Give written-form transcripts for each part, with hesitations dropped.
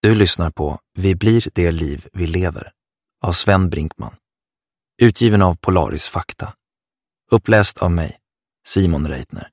Du lyssnar på Vi blir det liv vi lever av Sven Brinkman. Utgiven av Polaris Fakta. Uppläst av mig, Simon Reitner.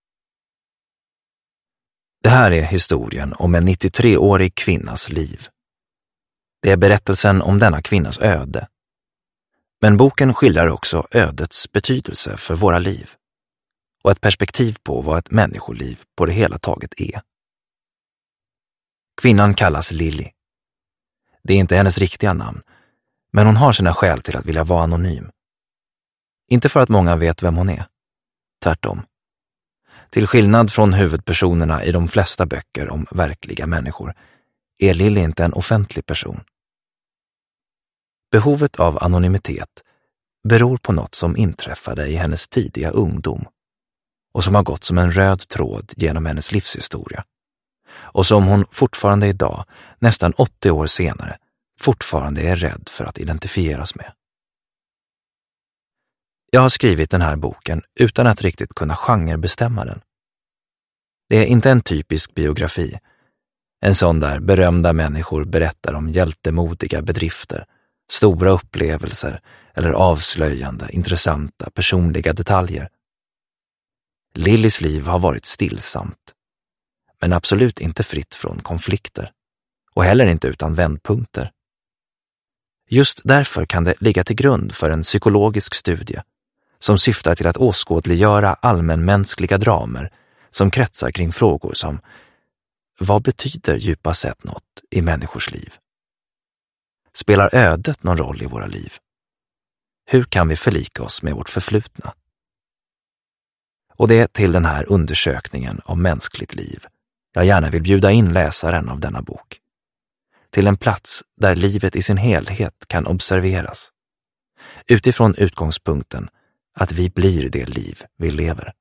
Det här är historien om en 93-årig kvinnas liv. Det är berättelsen om denna kvinnas öde. Men boken skildrar också ödets betydelse för våra liv och ett perspektiv på vad ett människoliv på det hela taget är. Kvinnan kallas Lilly. Det är inte hennes riktiga namn, men hon har sina skäl till att vilja vara anonym. Inte för att många vet vem hon är. Tvärtom. Till skillnad från huvudpersonerna i de flesta böcker om verkliga människor är Lilly inte en offentlig person. Behovet av anonymitet beror på något som inträffade i hennes tidiga ungdom och som har gått som en röd tråd genom hennes livshistoria och som hon fortfarande idag, nästan 80 år senare, fortfarande är rädd för att identifieras med. Jag har skrivit den här boken utan att riktigt kunna genrebestämma den. Det är inte en typisk biografi, en sån där berömda människor berättar om hjältemodiga bedrifter, stora upplevelser eller avslöjande, intressanta, personliga detaljer. Lillys liv har varit stillsamt, men absolut inte fritt från konflikter och heller inte utan vändpunkter. Just därför kan det ligga till grund för en psykologisk studie som syftar till att åskådliggöra allmänmänskliga dramer som kretsar kring frågor som: vad betyder djupast sett något i människors liv? Spelar ödet någon roll i våra liv? Hur kan vi förlika oss med vårt förflutna? Och det är till den här undersökningen av mänskligt liv jag gärna vill bjuda in läsaren av denna bok. Till en plats där livet i sin helhet kan observeras. Utifrån utgångspunkten att vi blir det liv vi lever.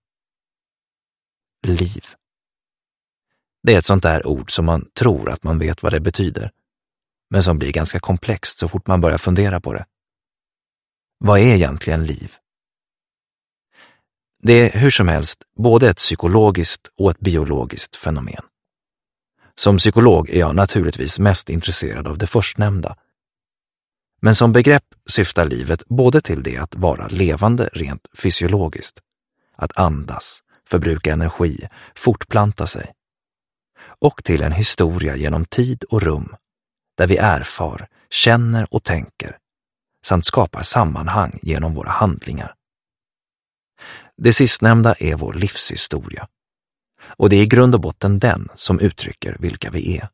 Liv. Det är ett sånt där ord som man tror att man vet vad det betyder, men som blir ganska komplext så fort man börjar fundera på det. Vad är egentligen liv? Det är hur som helst både ett psykologiskt och ett biologiskt fenomen. Som psykolog är jag naturligtvis mest intresserad av det förstnämnda. Men som begrepp syftar livet både till det att vara levande rent fysiologiskt, att andas, förbruka energi, fortplanta sig, och till en historia genom tid och rum där vi erfar, känner och tänker samt skapar sammanhang genom våra handlingar. Det sistnämnda är vår livshistoria, och det är i grund och botten den som uttrycker vilka vi är.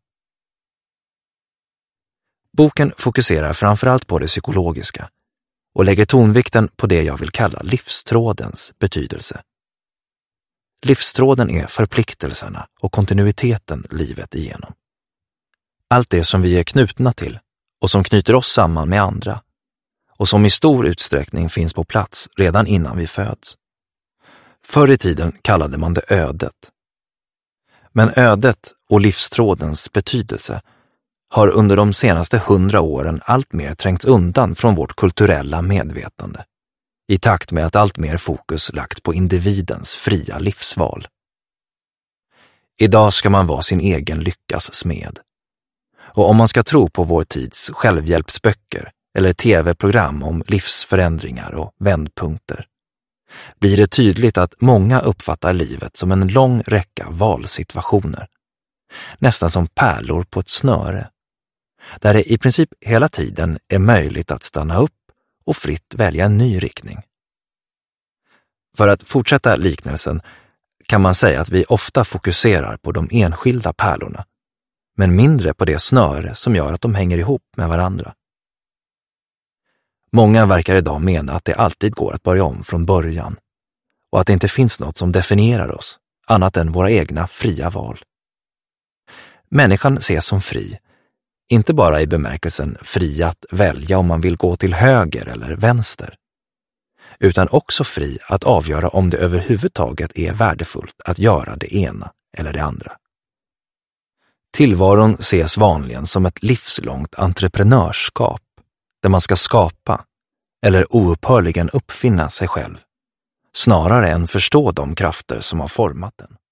Boken fokuserar framförallt på det psykologiska och lägger tonvikten på det jag vill kalla livstrådens betydelse. Livstråden är förpliktelserna och kontinuiteten livet igenom. Allt det som vi är knutna till och som knyter oss samman med andra och som i stor utsträckning finns på plats redan innan vi föds. Förr i tiden kallade man det ödet. Men ödet och livstrådens betydelse har under de senaste 100 åren allt mer trängts undan från vårt kulturella medvetande, i takt med att allt mer fokus lagt på individens fria livsval. Idag ska man vara sin egen lyckas smed. Och om man ska tro på vår tids självhjälpsböcker eller tv-program om livsförändringar och vändpunkter, blir det tydligt att många uppfattar livet som en lång räcka valsituationer, nästan som pärlor på ett snöre, där det i princip hela tiden är möjligt att stanna upp och fritt välja en ny riktning. För att fortsätta liknelsen kan man säga att vi ofta fokuserar på de enskilda pärlorna, men mindre på det snöre som gör att de hänger ihop med varandra. Många verkar idag mena att det alltid går att börja om från början och att det inte finns något som definierar oss annat än våra egna fria val. Människan ses som fri, inte bara i bemärkelsen fri att välja om man vill gå till höger eller vänster, utan också fri att avgöra om det överhuvudtaget är värdefullt att göra det ena eller det andra. Tillvaron ses vanligen som ett livslångt entreprenörskap där man ska skapa eller oupphörligen uppfinna sig själv, snarare än förstå de krafter som har format den.